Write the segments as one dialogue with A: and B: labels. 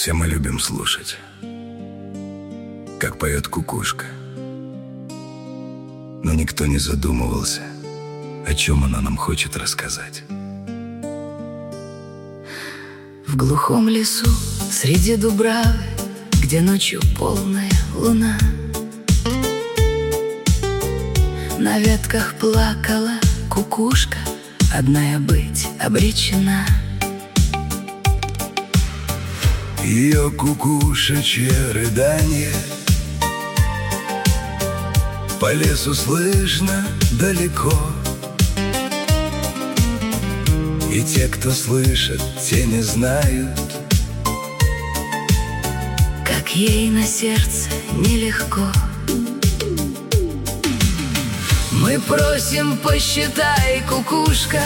A: Все мы любим слушать, как поет кукушка. Но никто не задумывался, о чем она нам хочет рассказать.
B: В глухом лесу, среди дубравы, где ночью полная луна, на ветках плакала кукушка, одна я быть обречена.
A: Ее кукушечье рыдание по лесу слышно далеко, и те, кто слышит, те не знают,
B: как ей на сердце нелегко. Мы просим, посчитай, кукушка,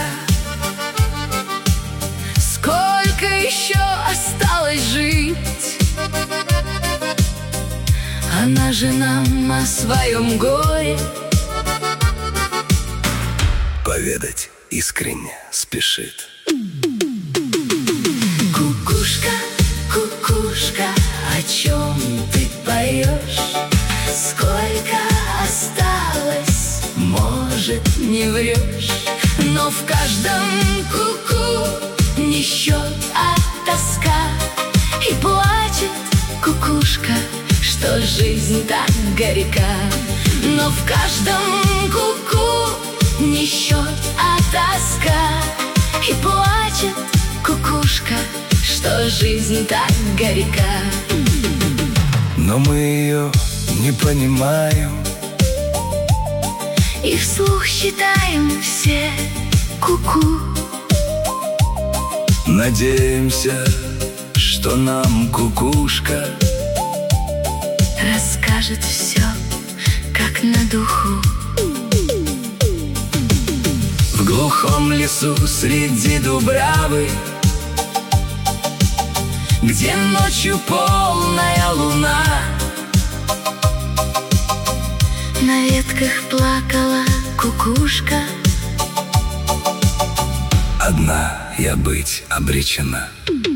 B: сколько еще осталось жить. Она же нам о своем горе
A: поведать искренне спешит.
B: Кукушка, кукушка, о чем ты поешь? Сколько осталось, может, не врешь, но в каждом куку не счет, а тоска. И плачет кукушка, что жизнь так горька. Но в каждом куку не счет, а тоска. И плачет кукушка, что жизнь так горька.
A: Но мы ее не понимаем
B: и вслух считаем все куку.
A: Надеемся, что нам кукушка
B: расскажет все, как на духу.
A: В глухом лесу среди дубравы, где ночью полная луна,
B: на ветках плакала кукушка,
A: одна я быть обречена.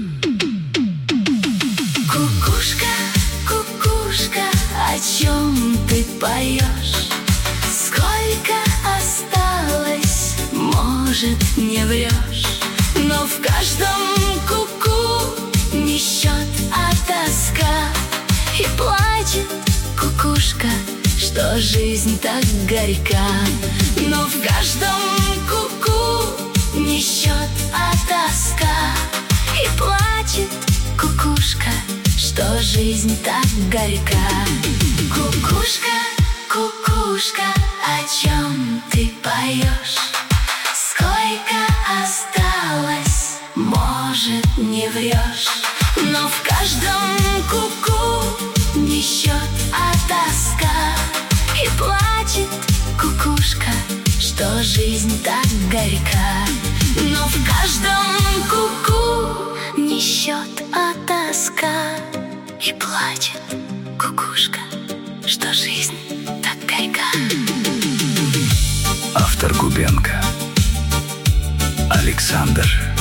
B: Кукушка, кукушка, о чем ты поешь? Сколько осталось, может, не врешь, но в каждом куку не счет, а тоска. И плачет кукушка, что жизнь так горька. Но в каждом куку не счет, а тоска. И плачет кукушка, что жизнь так горька. Кукушка, кукушка, о чем ты поешь? Сколько осталось, может, не врешь, но в каждом куку не счет, а тоска. И плачет кукушка, что жизнь так горька. Но в каждом куку не счет, а тоска. И плачет кукушка, что жизнь так горька.
A: Автор Губенко Александр.